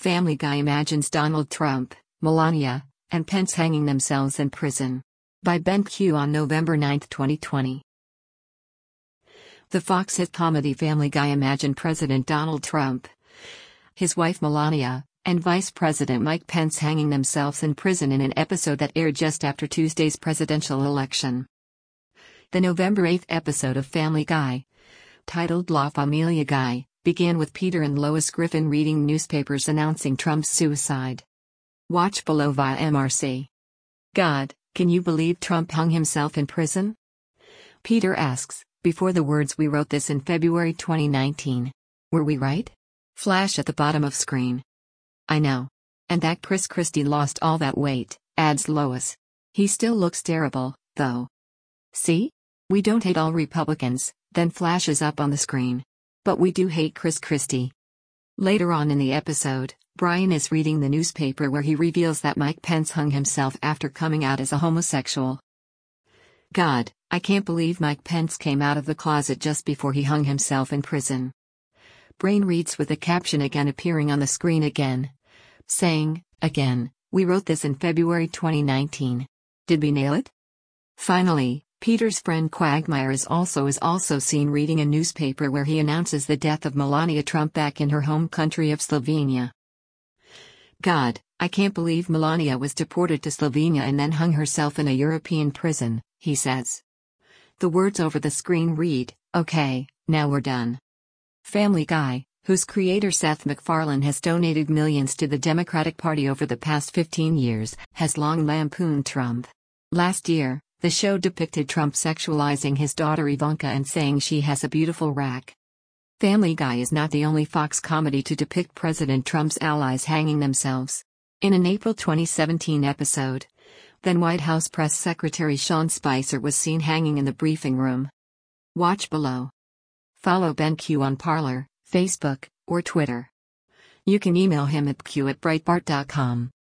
Family Guy imagines Donald Trump, Melania, and Pence hanging themselves in prison. By Ben Q on November 9, 2020. The Fox hit comedy Family Guy imagined President Donald Trump, his wife Melania, and Vice President Mike Pence hanging themselves in prison in an episode that aired just after Tuesday's presidential election. The November 8 episode of Family Guy, titled La Familia Guy, began with Peter and Lois Griffin reading newspapers announcing Trump's suicide. Watch below via MRC. God, can you believe Trump hung himself in prison? Peter asks, before the words "we wrote this in February 2019. Were we right?" flash at the bottom of screen. I know. And that Chris Christie lost all that weight, adds Lois. He still looks terrible, though. See? We don't hate all Republicans, then flashes up on the screen. But we do hate Chris Christie. Later on in the episode, Brian is reading the newspaper where he reveals that Mike Pence hung himself after coming out as a homosexual. God, I can't believe Mike Pence came out of the closet just before he hung himself in prison. Brain reads with the caption again appearing on the screen again, saying, again, we wrote this in February 2019. Did we nail it? Finally, Peter's friend Quagmire is also seen reading a newspaper where he announces the death of Melania Trump back in her home country of Slovenia. God, I can't believe Melania was deported to Slovenia and then hung herself in a European prison, he says. The words over the screen read, okay, now we're done. Family Guy, whose creator Seth MacFarlane has donated millions to the Democratic Party over the past 15 years, has long lampooned Trump. Last year, the show depicted Trump sexualizing his daughter Ivanka and saying she has a beautiful rack. Family Guy is not the only Fox comedy to depict President Trump's allies hanging themselves. In an April 2017 episode, then White House Press Secretary Sean Spicer was seen hanging in the briefing room. Watch below. Follow Ben Q on Parler, Facebook, or Twitter. You can email him at q@breitbart.com.